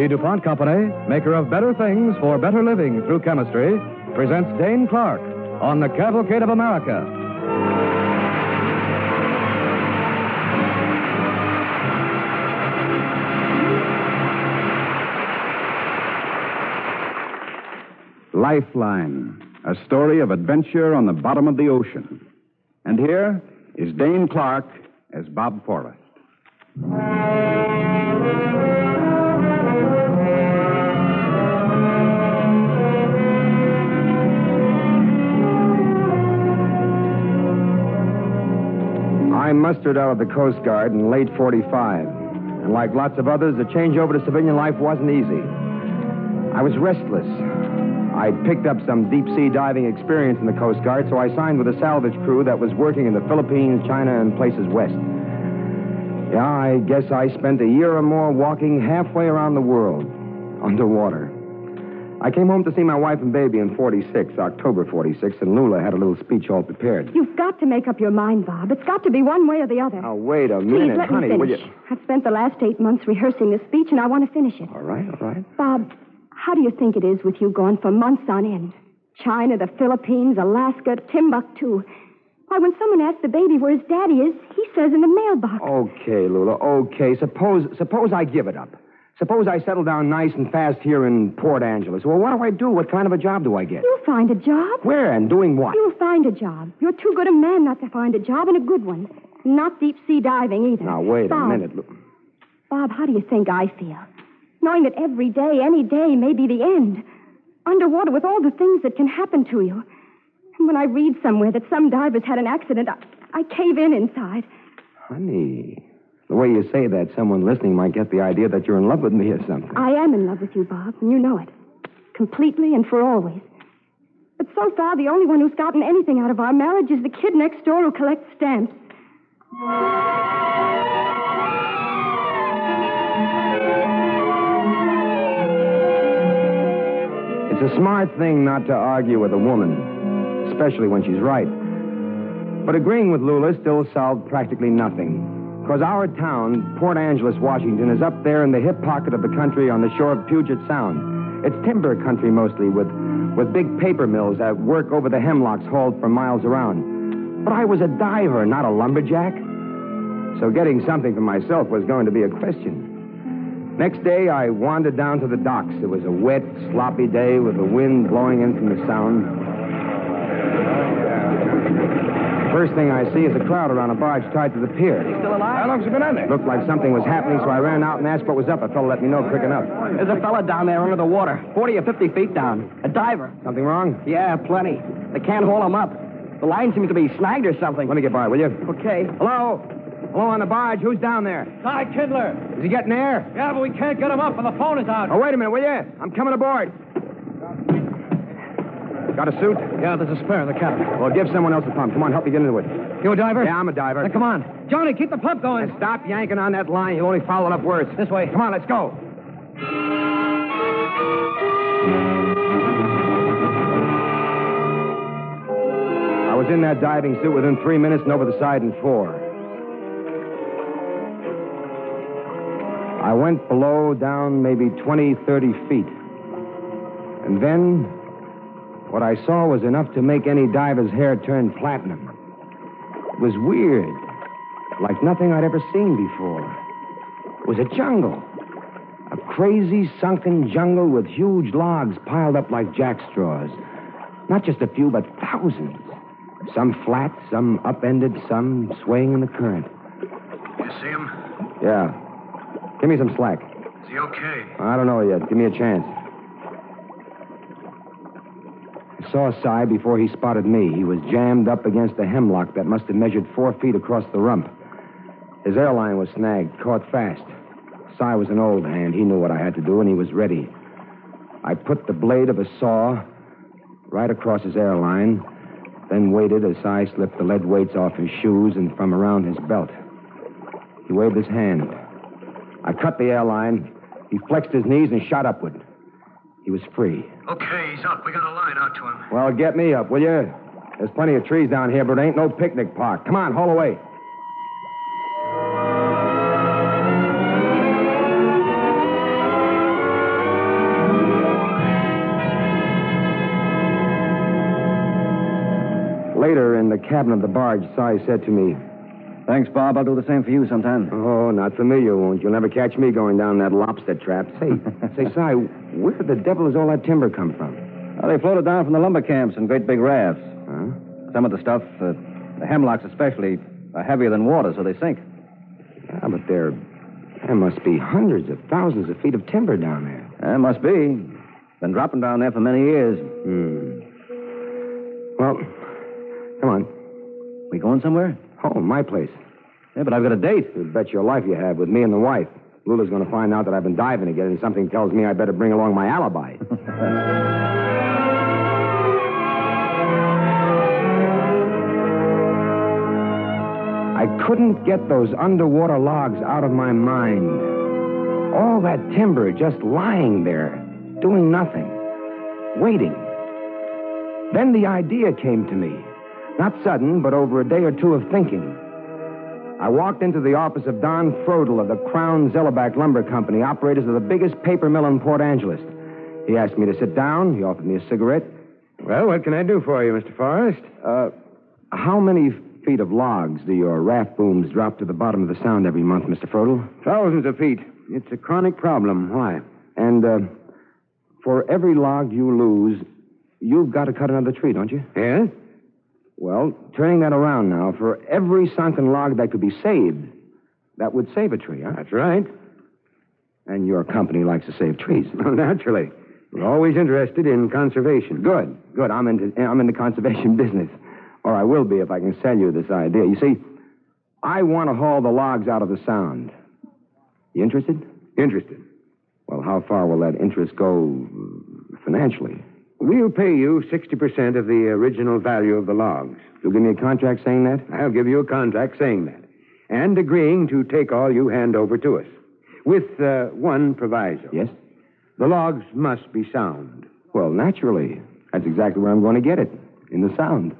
The DuPont Company, maker of better things for better living through chemistry, presents Dane Clark on The Cavalcade of America. Lifeline, a story of adventure on the bottom of the ocean. And here is Dane Clark as Bob Forrest. I mustered out of the Coast Guard in late 45. And like lots of others, the changeover to civilian life wasn't easy. I was restless. I'd picked up some deep-sea diving experience in the Coast Guard, so I signed with a salvage crew that was working in the Philippines, China, and places west. Yeah, I guess I spent a year or more walking halfway around the world, underwater. I came home to see my wife and baby in 46, October 46, and Lula had a little speech all prepared. You've got to make up your mind, Bob. It's got to be one way or the other. Now, wait a minute, Please, let honey. me Will finish. you... I've spent the last 8 months rehearsing this speech, and I want to finish it. All right. Bob, how do you think it is with you going for months on end? China, the Philippines, Alaska, Timbuktu. Why, when someone asks the baby where his daddy is, he says in the mailbox. Okay, Lula, okay. Suppose I give it up. Suppose I settle down nice and fast here in Port Angeles. Well, what do I do? What kind of a job do I get? You'll find a job. Where and doing what? You'll find a job. You're too good a man not to find a job, and a good one. Not deep-sea diving, either. Now, wait Bob, a minute. Bob, how do you think I feel? Knowing that every day, any day, may be the end. Underwater with all the things that can happen to you. And when I read somewhere that some divers had an accident, I cave in inside. Honey, the way you say that, someone listening might get the idea that you're in love with me or something. I am in love with you, Bob, and you know it. Completely and for always. But so far, the only one who's gotten anything out of our marriage is the kid next door who collects stamps. It's a smart thing not to argue with a woman, especially when she's right. But agreeing with Lula still solved practically nothing. Because our town, Port Angeles, Washington, is up there in the hip pocket of the country on the shore of Puget Sound. It's timber country mostly, with big paper mills that work over the hemlocks hauled for miles around. But I was a diver, not a lumberjack. So getting something for myself was going to be a question. Next day, I wandered down to the docks. It was a wet, sloppy day with the wind blowing in from the sound. First thing I see is a crowd around a barge tied to the pier. He's still alive? How long's he been on there? Looked like something was happening, so I ran out and asked what was up. A fellow let me know quick enough. There's a fella down there under the water, 40 or 50 feet down. A diver. Something wrong? Yeah, plenty. They can't haul him up. The line seems to be snagged or something. Let me get by, will you? Okay. Hello? Hello on the barge. Who's down there? Ty Kindler. Is he getting air? Yeah, but we can't get him up, and the phone is out. Oh, wait a minute, will you? I'm coming aboard. Got a suit? Yeah, there's a spare in the cabin. Well, give someone else a pump. Come on, help me get into it. You a diver? Yeah, I'm a diver. Then come on. Johnny, keep the pump going. And stop yanking on that line. You'll only follow it up words. This way. Come on, let's go. I was in that diving suit within 3 minutes and over the side in 4. I went below, down maybe 20, 30 feet. And then, what I saw was enough to make any diver's hair turn platinum. It was weird, like nothing I'd ever seen before. It was a jungle. A crazy, sunken jungle with huge logs piled up like jackstraws. Not just a few, but thousands. Some flat, some upended, some swaying in the current. You see him? Yeah. Give me some slack. Is he okay? I don't know yet. Give me a chance. I saw Si before he spotted me. He was jammed up against a hemlock that must have measured 4 feet across the rump. His airline was snagged, caught fast. Si was an old hand. He knew what I had to do, and he was ready. I put the blade of a saw right across his airline, then waited as Si slipped the lead weights off his shoes and from around his belt. He waved his hand. I cut the airline. He flexed his knees and shot upward. He was free. Okay, he's up. We got a line out to him. Well, get me up, will you? There's plenty of trees down here, but it ain't no picnic park. Come on, haul away. Later, in the cabin of the barge, Si said to me, Thanks, Bob. I'll do the same for you sometime. "Oh, not for me, you won't. You'll never catch me going down that lobster trap." Say, Si, where the devil does all that timber come from? Well, they floated down from the lumber camps in great big rafts. Huh? Some of the stuff, the hemlocks especially, are heavier than water, so they sink. Yeah, but there must be hundreds of thousands of feet of timber down there. There must be. Been dropping down there for many years. Well, come on. We going somewhere? Home, my place. Yeah, but I've got a date. You bet your life you have with me and the wife. Lula's going to find out that I've been diving again, and something tells me I better bring along my alibi. I couldn't get those underwater logs out of my mind. All that timber just lying there, doing nothing, waiting. Then the idea came to me. Not sudden, but over a day or two of thinking. I walked into the office of Don Frodel of the Crown Zellerbach Lumber Company, operators of the biggest paper mill in Port Angeles. He asked me to sit down. He offered me a cigarette. Well, what can I do for you, Mr. Forrest? How many feet of logs do your raft booms drop to the bottom of the Sound every month, Mr. Frodel? Thousands of feet. It's a chronic problem. Why? And for every log you lose, you've got to cut another tree, don't you? Yes? Well, turning that around now, for every sunken log that could be saved, that would save a tree, huh? That's right. And your company likes to save trees. Well, naturally. We're always interested in conservation. Good. I'm in the conservation business. Or I will be if I can sell you this idea. You see, I want to haul the logs out of the Sound. You interested? Interested. Well, how far will that interest go financially? We'll pay you 60% of the original value of the logs. You'll give me a contract saying that? I'll give you a contract saying that. And agreeing to take all you hand over to us. With one proviso. Yes? The logs must be sound. Well, naturally. That's exactly where I'm going to get it. In the Sound.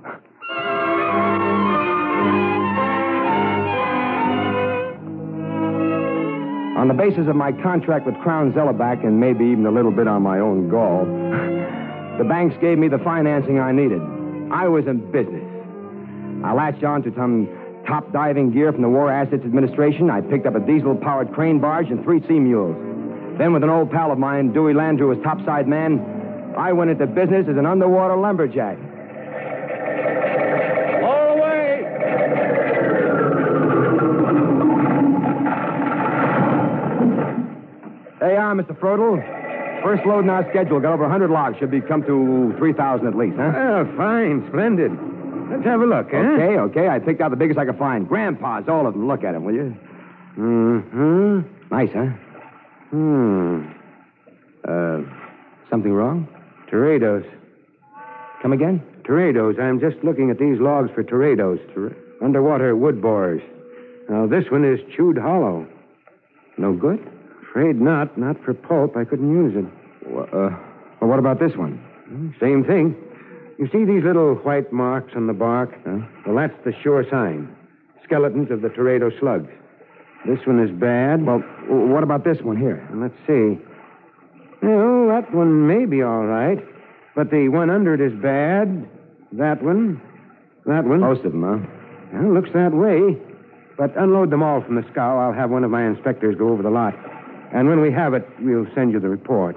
On the basis of my contract with Crown Zellerbach and maybe even a little bit on my own gall, the banks gave me the financing I needed. I was in business. I latched on to some top diving gear from the War Assets Administration. I picked up a diesel-powered crane barge and 3 sea mules. Then, with an old pal of mine, Dewey Landrew, as topside man, I went into business as an underwater lumberjack. All away! There you are, Mr. Frodel. First load in our schedule. Got over 100 logs. Should be come to 3,000 at least, huh? Oh, fine. Splendid. Let's have a look, huh? Okay. I picked out the biggest I could find. Grandpa's, all of them. Look at them, will you? Mm-hmm. Nice, huh? Something wrong? Teredos. Come again? Teredos. I'm just looking at these logs for teredos. Underwater wood borers. Now, this one is chewed hollow. No good? Afraid not. Not for pulp. I couldn't use it. Well, what about this one? Same thing. You see these little white marks on the bark? Huh? Well, that's the sure sign. Skeletons of the teredo slugs. This one is bad. Well, what about this one here? Let's see. No, that one may be all right. But the one under it is bad. That one. Most of them, huh? Well, looks that way. But unload them all from the scow. I'll have one of my inspectors go over the lot. And when we have it, we'll send you the report.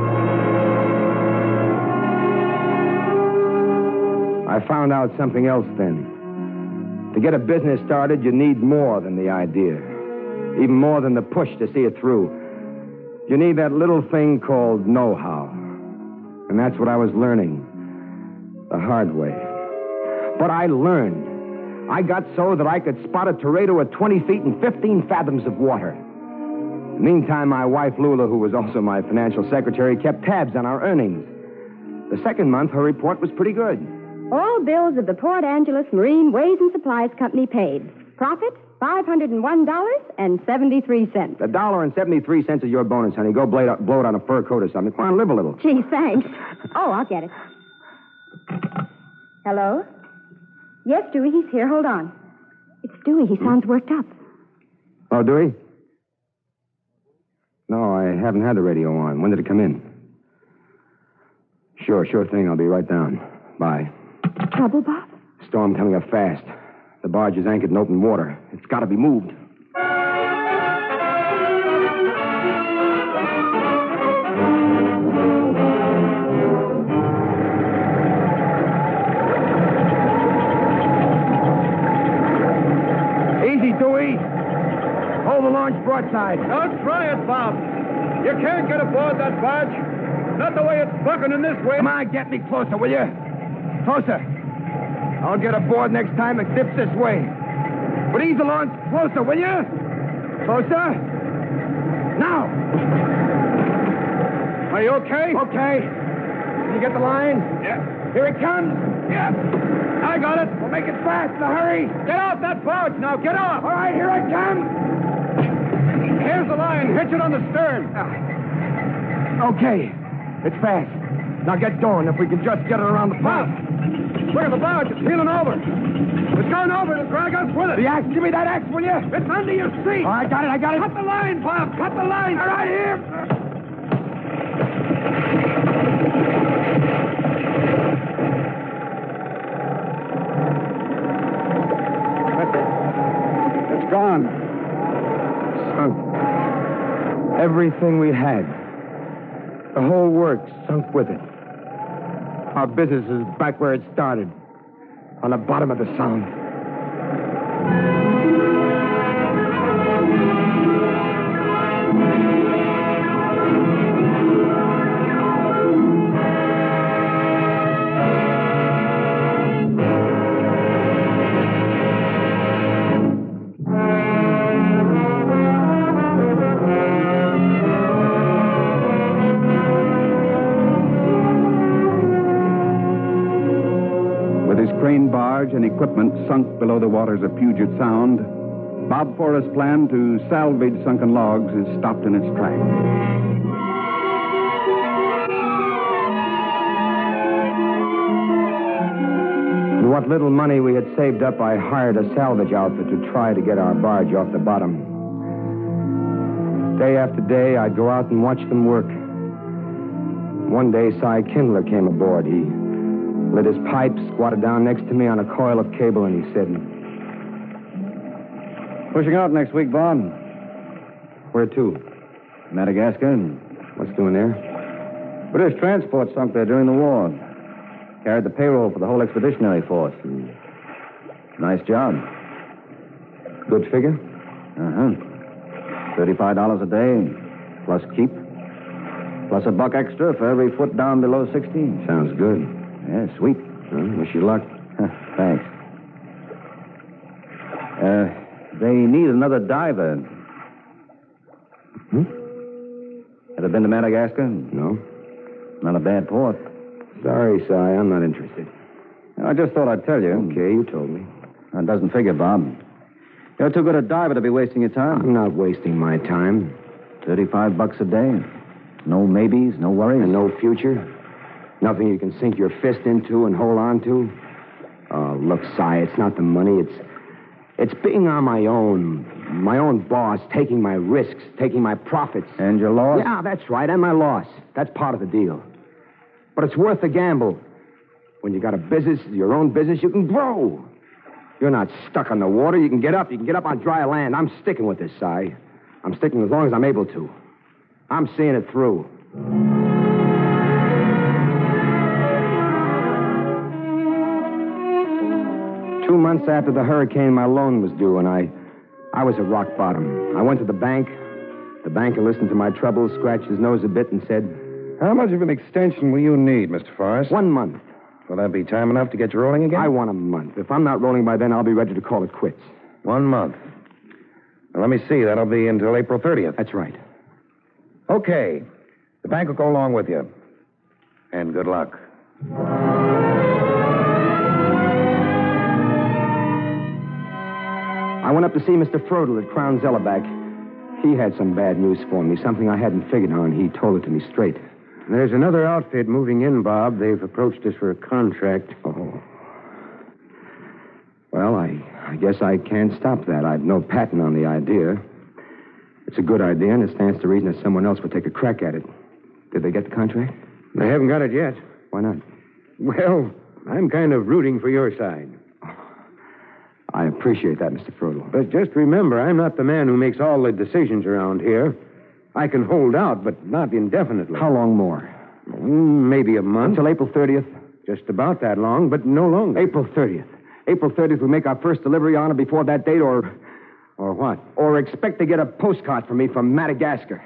I found out something else then. To get a business started, you need more than the idea. Even more than the push to see it through. You need that little thing called know-how. And that's what I was learning. The hard way. But I learned. I got so that I could spot a teredo at 20 feet and 15 fathoms of water. Meantime, my wife, Lula, who was also my financial secretary, kept tabs on our earnings. The second month, her report was pretty good. All bills of the Port Angeles Marine Ways and Supplies Company paid. Profit, $501.73. $1.73 is your bonus, honey. Go blow it on a fur coat or something. Come on, live a little. Gee, thanks. Oh, I'll get it. Hello? Yes, Dewey, he's here. Hold on. It's Dewey. He sounds worked up. Oh, Dewey? No, I haven't had the radio on. When did it come in? Sure thing. I'll be right down. Bye. Trouble, Bob? Storm coming up fast. The barge is anchored in open water. It's got to be moved. Easy, Dewey. Hold the launch broadside. Don't try it, Bob. You can't get aboard that barge. Not the way it's bucking this way. Come on, get me closer, will you? Closer. I'll get aboard next time it dips this way. But ease the launch closer, will you? Closer. Now. Are you okay? Okay. Can you get the line? Yeah. Here it comes. Yeah. I got it. We'll make it fast in a hurry. Get off that barge now. Get off. All right, here it comes. Here's the line. Hitch it on the stern. Okay. It's fast. Now get going if we can just get it around the Bob, pump. look at the barge. It's heeling over. It's going over. It'll drag us with it. The axe. Give me that axe, will you? It's under your seat. Oh, I got it. Cut the line, Bob. Cut the line. All right, here. It's gone. Sunk. Everything we had. The whole works sunk with it. Our business is back where it started. On the bottom of the Sound. Crane barge and equipment sunk below the waters of Puget Sound, Bob Forrest's plan to salvage sunken logs is stopped in its tracks. With what little money we had saved up, I hired a salvage outfit to try to get our barge off the bottom. Day after day, I'd go out and watch them work. One day, Cy Kindler came aboard. He lit his pipe, squatted down next to me on a coil of cable, and he said, Pushing out next week, Bob. "Where to?" Madagascar. "What's doing there?" British transport sunk there during the war. Carried the payroll for the whole expeditionary force. Nice job. "Good figure?" Uh-huh. $35 a day, plus keep. Plus $1 extra for every foot down below 16. "Sounds good." Yeah, sweet. Wish you luck. Thanks. They need another diver. Ever been to Madagascar? No. Not a bad port. Sorry, Cy, I'm not interested. I just thought I'd tell you. Okay, you told me. That doesn't figure, Bob. You're too good a diver to be wasting your time. I'm not wasting my time. $35 a day. No maybes, no worries. And no future? Nothing you can sink your fist into and hold on to? Oh, look, Cy, it's not the money. It's being on my own boss, taking my risks, taking my profits. And your loss? Yeah, that's right, and my loss. That's part of the deal. But it's worth the gamble. When you got a business, your own business, you can grow. You're not stuck on the water. You can get up. You can get up on dry land. I'm sticking with this, Cy. I'm sticking as long as I'm able to. I'm seeing it through. 2 months after the hurricane, my loan was due, and I was at rock bottom. I went to the bank. The banker listened to my troubles, scratched his nose a bit, and said, How much of an extension will you need, Mr. Forrest? 1 month. Will that be time enough to get you rolling again? I want a month. If I'm not rolling by then, I'll be ready to call it quits. 1 month. Now, let me see. That'll be until April 30th. That's right. Okay. The bank will go along with you. And good luck. I went up to see Mr. Frodel at Crown Zellerback. He had some bad news for me, something I hadn't figured on. He told it to me straight. There's another outfit moving in, Bob. They've approached us for a contract. Oh. Well, I guess I can't stop that. I've no patent on the idea. It's a good idea, and it stands to reason that someone else would take a crack at it. Did they get the contract? They haven't got it yet. Why not? Well, I'm kind of rooting for your side. I appreciate that, Mr. Frodo. But just remember, I'm not the man who makes all the decisions around here. I can hold out, but not indefinitely. How long more? Maybe a month. Until April 30th? Just about that long, but no longer. April 30th. April 30th, we make our first delivery on it before that date, or what? Or expect to get a postcard from me from Madagascar.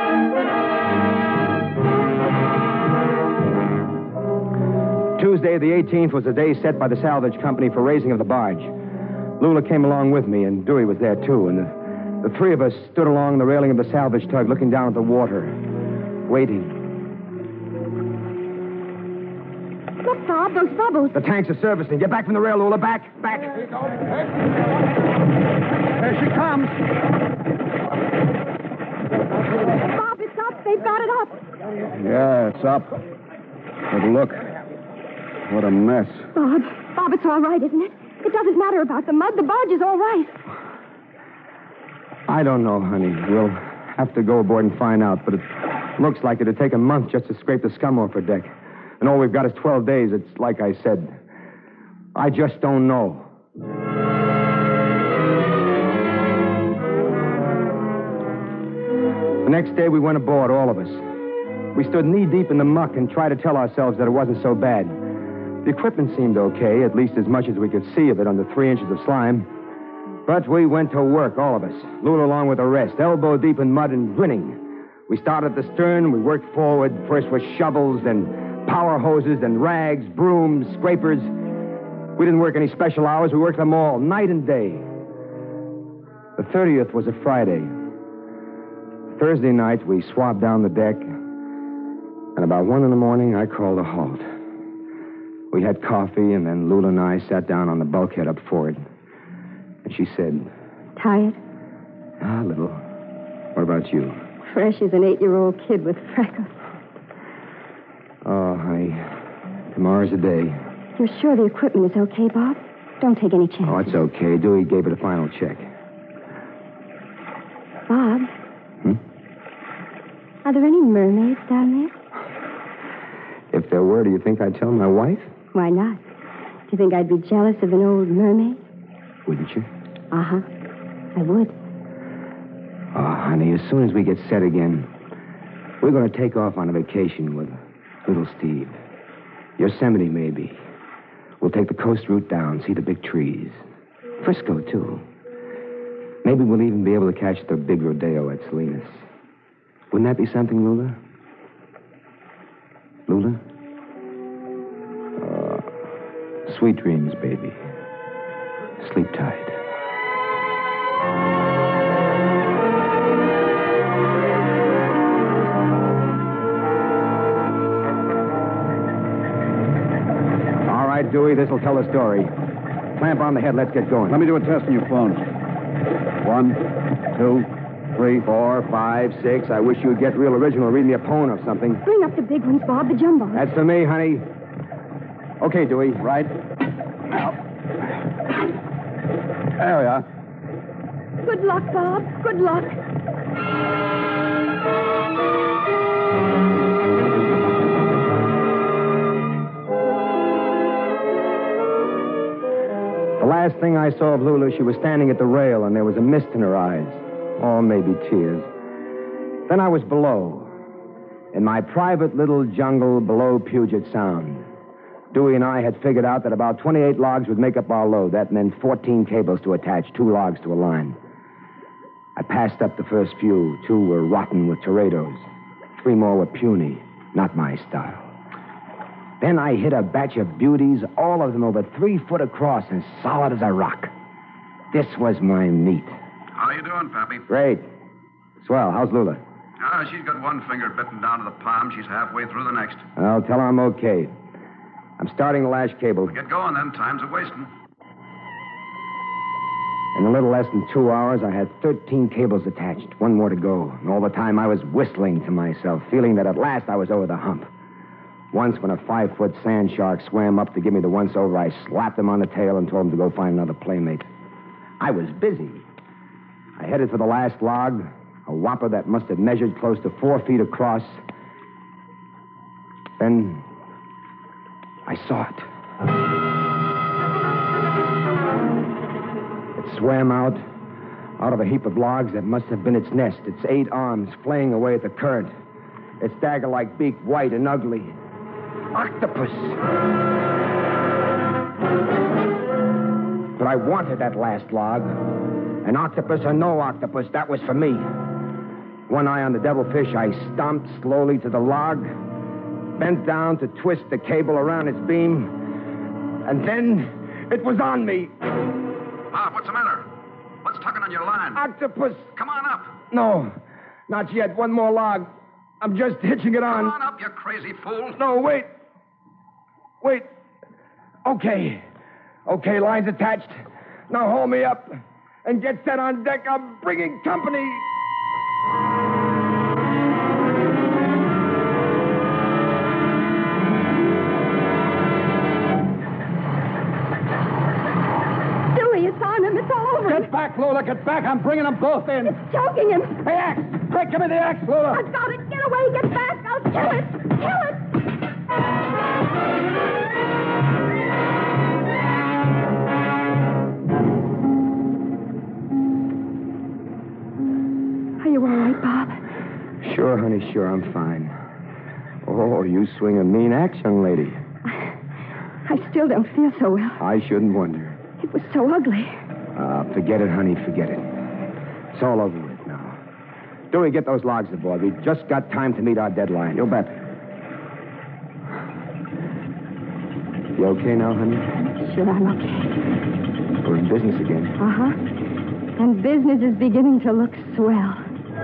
Tuesday, the 18th, was the day set by the salvage company for raising of the barge. Lula came along with me, and Dewey was there, too, and the three of us stood along the railing of the salvage tug, looking down at the water, waiting. Look, Bob, those bubbles. The tanks are servicing. Get back from the rail, Lula. Back. There she comes. Bob, it's up. They've got it up. Yeah, it's up. But look. What a mess. Bob, it's all right, isn't it? It doesn't matter about the mud. The barge is all right. I don't know, honey. We'll have to go aboard and find out, but it looks like it'd take a month just to scrape the scum off her deck. And all we've got is 12 days. It's like I said. I just don't know. The next day, we went aboard, all of us. We stood knee-deep in the muck and tried to tell ourselves that it wasn't so bad. The equipment seemed okay, at least as much as we could see of it under 3 inches of slime. But we went to work, all of us, Lula along with the rest, elbow deep in mud and grinning. We started at the stern, we worked forward, first with shovels, then power hoses, then rags, brooms, scrapers. We didn't work any special hours, we worked them all, night and day. The 30th was a Friday. Thursday night, we swabbed down the deck, and about 1 a.m, I called a halt. We had coffee, and then Lula and I sat down on the bulkhead up forward. And she said... Tired? A little. What about you? Fresh as an 8-year-old kid with freckles. Oh, honey. Tomorrow's the day. You're sure the equipment is okay, Bob? Don't take any chances. Oh, it's okay. Dewey gave it a final check. Bob? Are there any mermaids down there? If there were, do you think I'd tell my wife? Why not? Do you think I'd be jealous of an old mermaid? Wouldn't you? Uh-huh. I would. Oh, honey, as soon as we get set again, we're going to take off on a vacation with little Steve. Yosemite, maybe. We'll take the coast route down, see the big trees. Frisco, too. Maybe we'll even be able to catch the big rodeo at Salinas. Wouldn't that be something, Lula? Lula? Sweet dreams, baby. Sleep tight. All right, Dewey, this'll tell the story. Clamp on the head, let's get going. Let me do a test on your phone. 1, 2, 3, 4, 5, 6. I wish you'd get real original. Read me a poem or something. Bring up the big ones, Bob, the jumbo. That's for me, honey. Okay, Dewey. Right. There we are. Good luck, Bob. Good luck. The last thing I saw of Lula, she was standing at the rail, and there was a mist in her eyes. Or maybe tears. Then I was below, in my private little jungle below Puget Sound. Dewey and I had figured out that about 28 logs would make up our load. That meant 14 cables to attach, 2 logs to a line. I passed up the first few. 2 were rotten with tornadoes. 3 more were puny, not my style. Then I hit a batch of beauties, all of them over 3 foot across and solid as a rock. This was my meat. How you doing, Pappy? Great. Swell. How's Lula? She's got one finger bitten down to the palm. She's halfway through the next. I'll tell her I'm okay. I'm starting the lash cable. Get going, then. Time's a-wasting. In a little less than 2 hours, I had 13 cables attached. 1 more to go. And all the time, I was whistling to myself, feeling that at last I was over the hump. Once, when a 5-foot sand shark swam up to give me the once-over, I slapped him on the tail and told him to go find another playmate. I was busy. I headed for the last log, a whopper that must have measured close to 4 feet across. Then I saw it. swam out of a heap of logs that must have been its nest, its 8 arms flaying away at the current, its dagger-like beak white and ugly. Octopus! But I wanted that last log. An octopus or no octopus, that was for me. One eye on the devilfish, I stomped slowly to the log, bent down to twist the cable around its beam, and then it was on me. Bob, what's the matter? What's tugging on your line? Octopus! Come on up. No, not yet. One more log. I'm just hitching it on. Come on up, you crazy fool. No, wait. Wait. Okay, line's attached. Now hold me up and get set on deck. I'm bringing company. Stewie, it's on him. It's all over. Get back, Lola. Get back. I'm bringing them both in. It's choking him. Hey, axe. Quick, give me the axe, Lola. I've got it. Get away. Get back. I'll kill it. Kill it. Are you all right, Bob? Sure, honey, sure, I'm fine. Oh, you swing a mean axe, young lady. I still don't feel so well. I shouldn't wonder. It was so ugly. Forget it, honey, forget it. It's all over with now. Dewey, get those logs aboard. We've just got time to meet our deadline. You bet. You okay now, honey? Sure, I'm okay. We're in business again. Uh-huh. And business is beginning to look swell.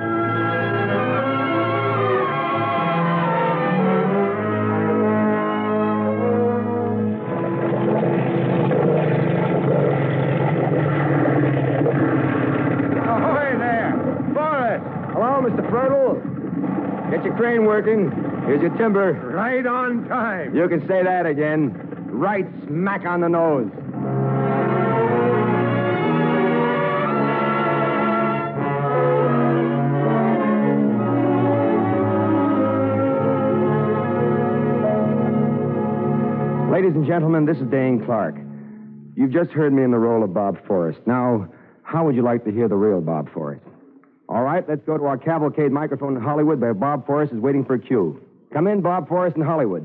Ahoy there! Forrest! Hello, Mr. Fertile. Get your crane working. Here's your timber. Right on time. You can say that again. Right smack on the nose. Ladies and gentlemen, this is Dane Clark. You've just heard me in the role of Bob Forrest. Now, how would you like to hear the real Bob Forrest? All right, let's go to our cavalcade microphone in Hollywood where Bob Forrest is waiting for a cue. Come in, Bob Forrest in Hollywood.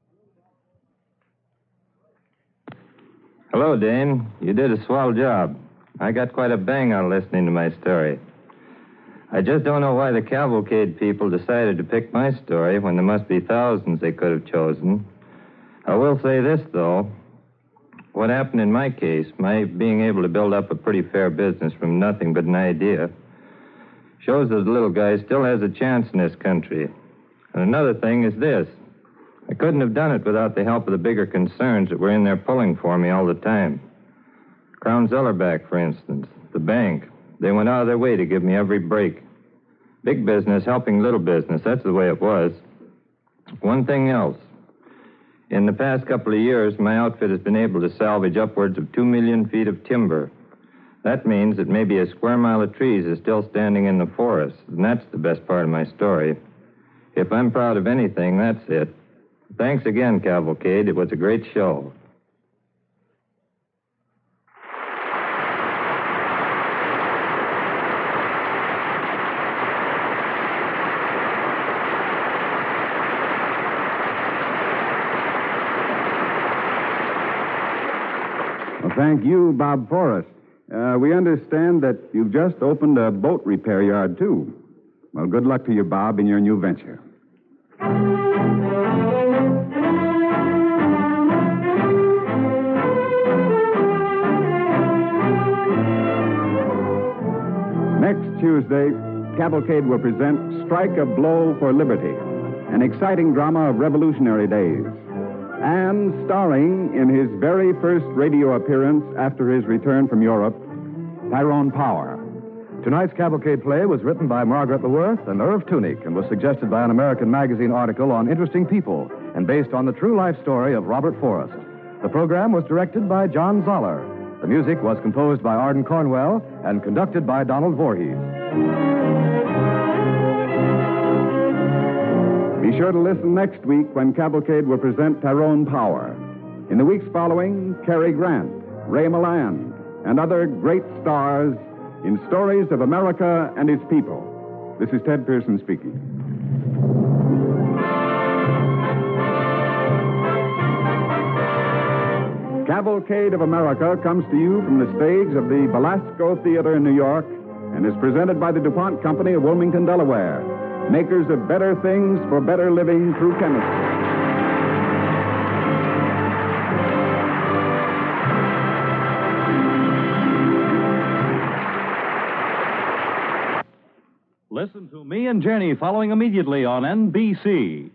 Hello, Dane. You did a swell job. I got quite a bang on listening to my story. I just don't know why the cavalcade people decided to pick my story when there must be thousands they could have chosen. I will say this, though. What happened in my case, my being able to build up a pretty fair business from nothing but an idea, shows that the little guy still has a chance in this country. And another thing is this. I couldn't have done it without the help of the bigger concerns that were in there pulling for me all the time. Crown Zellerback, for instance, the bank. They went out of their way to give me every break. Big business helping little business, that's the way it was. One thing else. In the past couple of years, my outfit has been able to salvage upwards of 2 million feet of timber. That means that maybe a square mile of trees is still standing in the forest, and that's the best part of my story. If I'm proud of anything, that's it. Thanks again, Cavalcade. It was a great show. Well, thank you, Bob Forrest. We understand that you've just opened a boat repair yard, too. Well, good luck to you, Bob, in your new venture. Next Tuesday, Cavalcade will present Strike a Blow for Liberty, an exciting drama of revolutionary days. And starring in his very first radio appearance after his return from Europe, Tyrone Power. Tonight's Cavalcade play was written by Margaret LeWorth and Irv Tunick and was suggested by an American Magazine article on interesting people and based on the true life story of Robert Forrest. The program was directed by John Zoller. The music was composed by Arden Cornwell and conducted by Donald Voorhees. Be sure to listen next week when Cavalcade will present Tyrone Power. In the weeks following, Cary Grant, Ray Milland, and other great stars in Stories of America and Its People. This is Ted Pearson speaking. Cavalcade of America comes to you from the stage of the Belasco Theater in New York and is presented by the DuPont Company of Wilmington, Delaware, makers of better things for better living through chemistry. Listen to Me and Jenny following immediately on NBC.